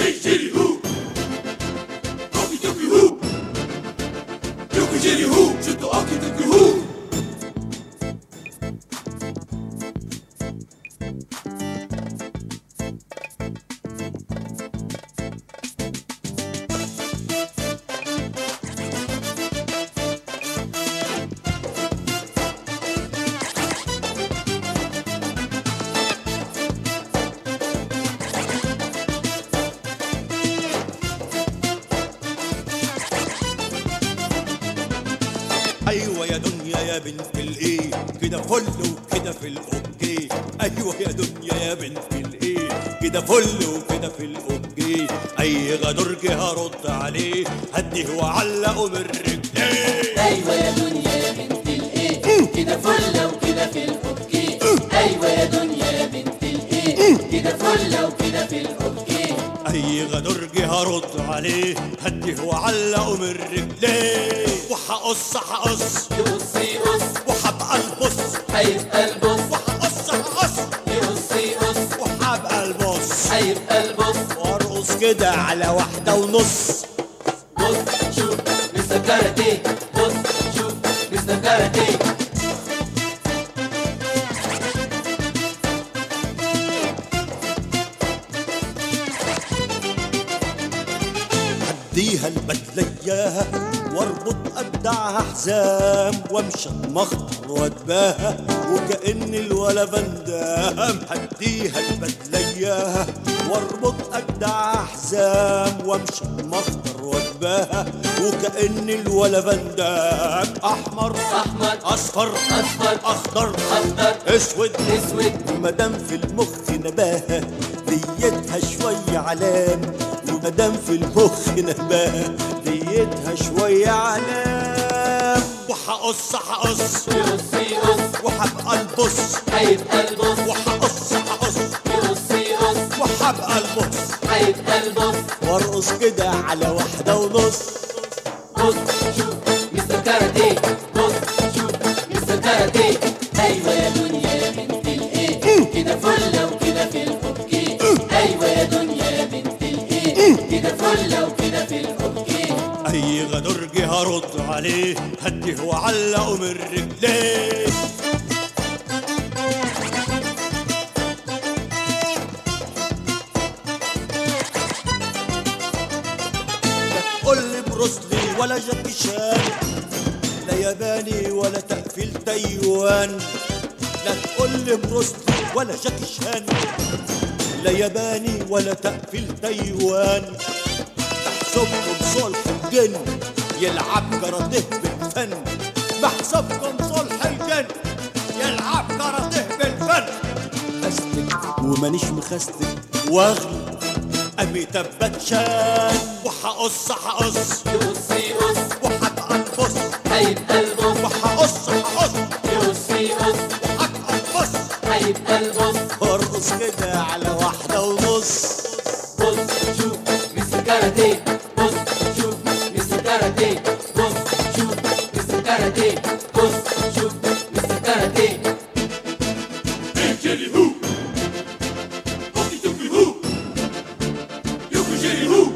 Jitty who, Okie dokie who, Yoki Jitty who, Jitto Okie dokie who. ايوه يا دنيا يا بنت الايه كده فل وكده في الاوكي. ايوه يا دنيا يا بنت الايه كده فل وكده في الاوكي. اي غدرج هرد عليه هديه وعلقه من رجليه. ايوه يا دنيا يا بنت الايه كده فله وكده في الاوكي. ايوه يا دنيا يا بنت الايه كده فله وكده في الاوكي. اي غدرج هرد عليه هديه وعلقه من رجليه. وهقص يقص يقص وهبقى البص هيبقى البص. وهقص يقص يقص وهبقى البص هيبقى البص. وارقص كده على 1.5. بص شوف مستر كاراتيه. بص شوف مستر كاراتيه. اديها البدله اياها واربط ابدعها حزام وامشي اتمخطر واتباهى وكأن الولا فندام. هديها البدله اياها واربط ابدعها حزام وامشي اتمخطر واتباهى وكأن الولا فندام. احمر احمر اصفر اصفر اخضر اخضر اسود اسود. ومدام في المخ نباهة ديتها شوية علام. ومدام في المخ نباهة ديتها شوية علام. وهقص يقص يقص وهبقى البص هيبقى البص. وهقص يقص يقص وهبقى البص هيبقى البص. وارقص كده على 1.5. بص شوف مستر كاراتيه. بص شوف مستر كاراتيه. ايوه يا دنيا يا بنت الايه كده فله وكده في الاوكي. ايوه يا دنيا يا بنت الايه كده فله وكده في الاوكي. اي غدرج هرد عليه هديه وعلقه من رجليه. قول لي بروسلي ولا جاكي شان لا ياباني ولا تقفيل تايوان. لا تقول لي بروسلي ولا جاكي شان لا ياباني ولا تقفيل تايوان. محسوبكم صلح الجن يلعب كاراتيه بالفن. محسوبكم صلح الجن يلعب كاراتيه بالفن. أسلك ومانيش مخستك واغلي أميتاب باتشان. وهقص يقص يقص وهبقى البص هيبقى البص. وهقص يقص يقص وهبقى البص هيبقى البص. وارقص كده على 1.5. بص شوف مستر كاراتيه. بص شوف مستر كاراتيه. بص شوف مستر كاراتيه. بص شوف مستر كاراتيه. Jitty who, Okie dokie who, Yoki Jitty who.